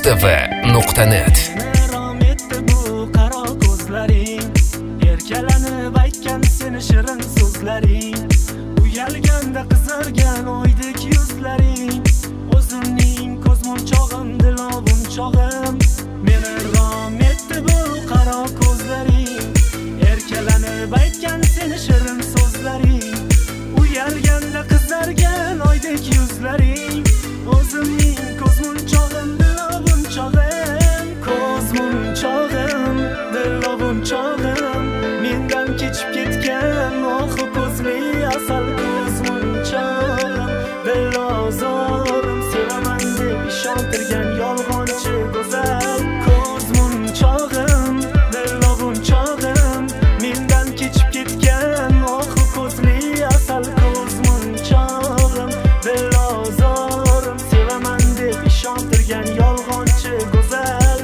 Mustafa.net Rom etdi bu qaro ko'zlaring, erkalanib aytgan seni shirin so'zlaring, uyalganda qizargan oydek yuzlaring, o'zimning ko'z munchog'im, dilovim chog'im. Meni rom etdi bu qaro ko'zlaring, erkalanib aytgan seni shirin so'zlaring, uyalganda qizargan oydek yuzlaring, o'zimning ko'z munchog'im, dilovim chog'im. Ko'z munchog'im, dilovim chog'im, mendan kechib ketgan oxu ko'zli asal. Ko'z munchog'im, dilozorim, sevaman deb ishontirgan yolg'onchi go'zal. Ko'z munchog'im, dilovim chog'im, mendan kechib ketgan oxu ko'zli asal. Ko'z munchog'im, dilozorim, sevaman deb ishontirgan yolg'onchi go'zal.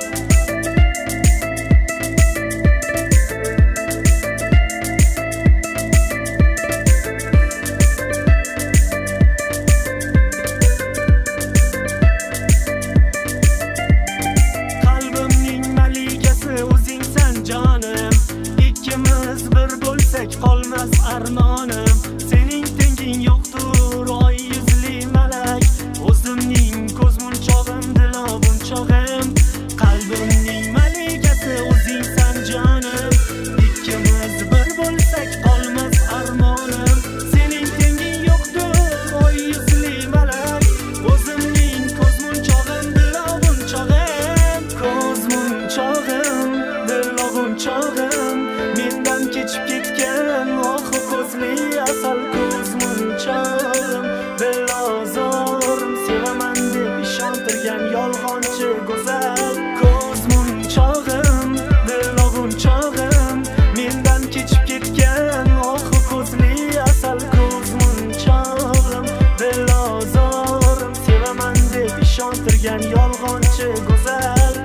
Qalbimning malikasi o'zingsan jonim, ikkimiz bir bo'lsak qolmas armonim. Sening tenging yo'qdir oy yuzli malak, o'zimning ko'z munchog'im, dilovim chog'im. Qalbimning malikasi o'zingsan jonim, ikkimiz bir bo'lsak qolmas armonim. Sening tenging yo'qdir oy yuzli malak, o'zimning ko'z munchog'im, dilovim chog'im. Ko'z munchog'im, dilovim chog'im, mendan kechib ketgan oxu ko'zli asal. Ko'z munchog'im, dilozorim, sevaman deb ishontirgan yolg'onchi go'zal. Ko'z munchog'im, dilovim chog'im, mendan kechib ketgan oxu ko'zli asal. Ko'z munchog'im, dilozorim, sevaman deb ishontirgan yolg'onchi go'zal.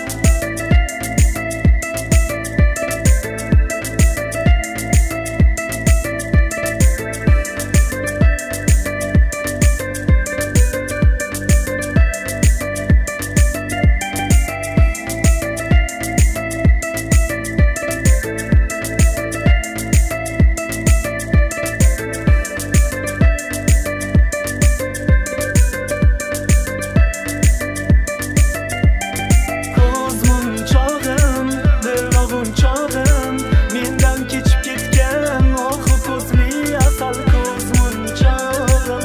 Ko'z munchog'im, dilovim chog'im, mendan kechib ketgan oxu ko'zli asal. Ko'z munchog'im,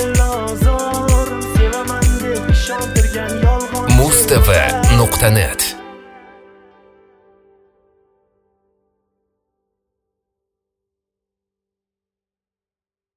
dilozorim, sevaman deb ishontirgan yolg'onchi Mustafa.net